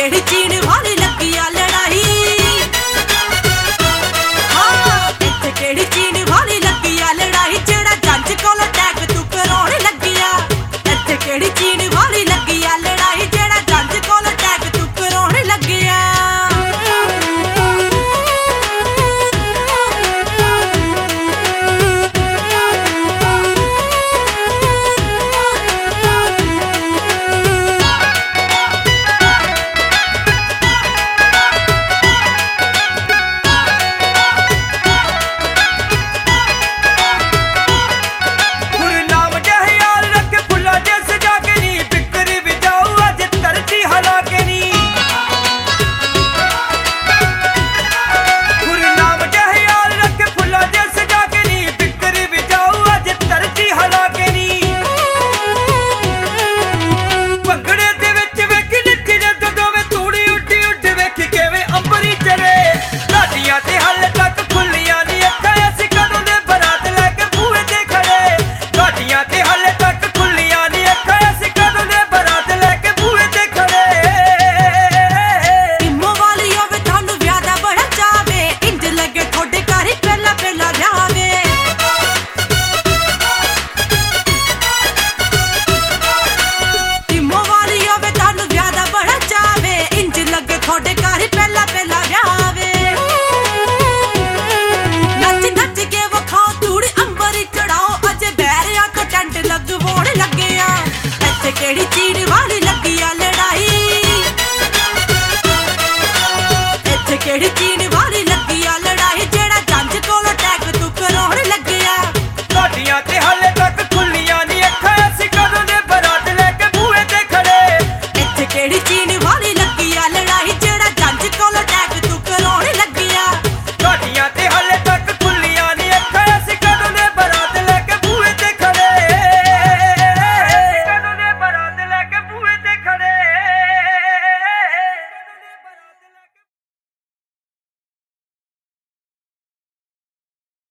ਕਿਹੜੀ ਚੀਨ ਵਾਲੀ ਲੱਗੀ ਆ ਲੜਾਈ। ਹਾਂ ਇੱਥੇ ਕਿਹੜੀ ਚੀਨ ਵਾਲੀ ਲੱਗੀ ਆ ਲੜਾਈ, ਜਿਹੜਾ ਜੱਜ ਕੋਲ ਅਟੈਕ ਤੂੰ ਕਰਾਉਣ ਲੱਗੀ ਆ। ਇੱਥੇ ਕਿਹੜੀ ਚੀਨ ਵਾਲੀ ਲੱਗੀ ਆ ਲੜਾਈ, ਜਿਹੜਾ ਜੱਜ ਕੋਲ ਅਟੈਕ ਤੂੰ ਕਰਾਉਣ ਲੱਗੀ ਆ। ਤੁਹਾਡੇ ਘਰ ਹੀ ਪਹਿਲਾ ਵਿਆਹ ਵੇ, ਨੱਚ ਨੱਚ ਕੇ ਵਖਾਓ ਧੂੜ ਅੰਬਰ ਚੜਾਓ, ਅਜੇ ਬੈਰਿਆਂ ਤੋਂ ਟੈਂਟ ਲਗਵਾਉਣ ਲੱਗੇ ਆ। ਇੱਥੇ ਕਿਹੜੀ ਚੀਨ ਵਾਲੀ ਲੱਗੀ ਆ ਲੜਾਈ, ਇੱਥੇ ਕਿਹੜੀ ਚੀਨ ਵਾਲੀ ਲੱਗੀ ਆ ਲੜਾਈ, ਜਿਹੜਾ ਜੱਜ ਕੋਲ ਅਟੈਕ ਤੂੰ ਕਰਾਉਣ ਲੱਗਿਆ। ਤੁਹਾਡੀਆਂ ਤੇ ਹਾਲੇ ਤੱਕ ਖੁੱਲੀਆਂ ਨੀ ਅੱਖਾਂ, ਅਸੀਂ ਕਦੋਂ ਦੇ ਬਰਾਤ ਲੈ ਕੇ ਬੂਹੇ ਤੇ ਖੜੇ। ਇੱਥੇ ਕਿਹੜੀ ਚੀਨ ਵਾਲੀ ਲੱਗੀ ਆ ਲੜਾਈ, ਜਿਹੜਾ ਜੱਜ ਕੋਲ ਅਟੈਕ ਤੂੰ ਕਰਾਉਣ